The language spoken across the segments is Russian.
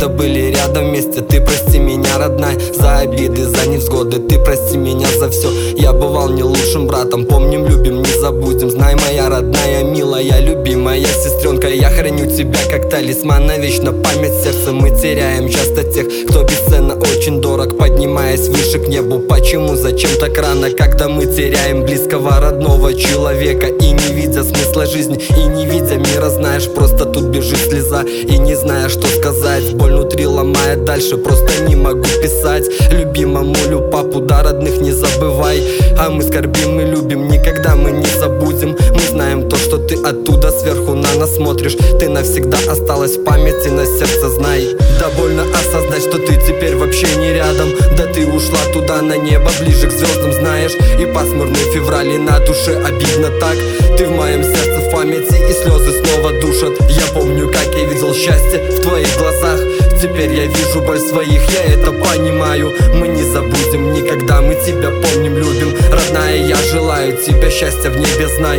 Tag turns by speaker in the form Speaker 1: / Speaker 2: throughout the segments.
Speaker 1: когда были рядом вместе. Ты прости меня, родная, за обиды, за невзгоды. Ты прости меня за все. Я бывал не лучшим братом. Помним, любим, не забудем. Знай, моя родная, милая, любимая сестренка, я храню тебя как талисман навечно. Память сердца мы теряем часто тех, кто бесценно очень дорог. Поднимаясь выше к небу, почему, зачем так рано, когда мы теряем близкого, родного человека? И не видя смысла жизни, и не видя мира, знаешь, просто тут бежит слеза. И не зная, что сказать, боль внутри ломает дальше, просто не могу писать. Любимому молю папу, да, родных не забывай. А мы скорбим и любим, никогда мы не забудем. Мы знаем то, что ты оттуда сверху на нас смотришь. Ты навсегда осталась в памяти, на сердце знай. Да больно осознать, что ты теперь вообще не рядом. Да ты ушла туда на небо, ближе к звездам, знаешь. И пасмурный февраль, и на душе обидно так. Ты в моем сердце в памяти, и слезы снова душат. Я помню, как я видел счастье в твоих глазах. Теперь я вижу боль своих, я это понимаю. Мы не забудем никогда, мы тебя помним, любим. Родная, я желаю тебе счастья в небе, знай.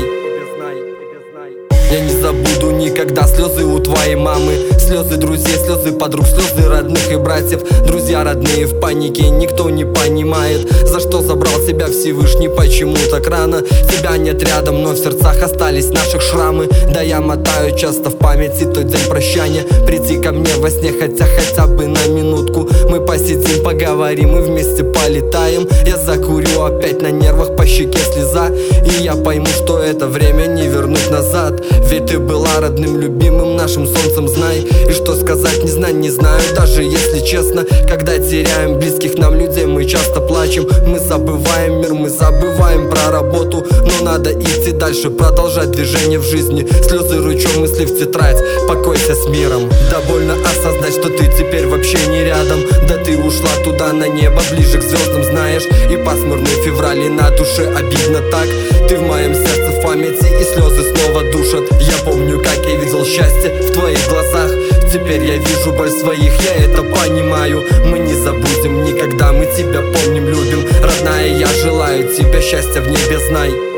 Speaker 1: Я не забуду никогда слезы у твоей мамы, слезы друзей, слезы подруг, слезы родных и братьев. Друзья родные в панике, никто не понимает, за что забрал тебя Всевышний, почему так рано. Тебя нет рядом, но в сердцах остались наших шрамы. Да я мотаю часто в памяти тот день прощания. Приди ко мне во сне, хотя бы на минутку. Мы посидим, поговорим и вместе полетаем. Я закурю, опять на нервах, по щеке слеза. И я пойму, что это время не вернуть назад. Ведь ты была родным, любимым, нашим солнцем, знай. И что сказать, не знаю, даже если честно. Когда теряем близких нам людей, мы часто плачем. Мы забываем мир, мы забываем про работу. Но надо идти дальше, продолжать движение в жизни. Слезы ручьем, мысли в тетрадь, покойся с миром. Да больно осознать, что ты теперь вообще не рядом. Да ты ушла туда на небо, ближе к звездам, знаешь. И пасмурный февраль, и на душе обидно так. Ты в моем сердце в памяти, и слезы снова душат. Я помню, как я видел счастье в твоих глазах. Теперь я вижу боль своих, я это понимаю. Мы не забудем никогда, мы тебя помним, любим. Родная, я желаю тебе счастья в небе, знай.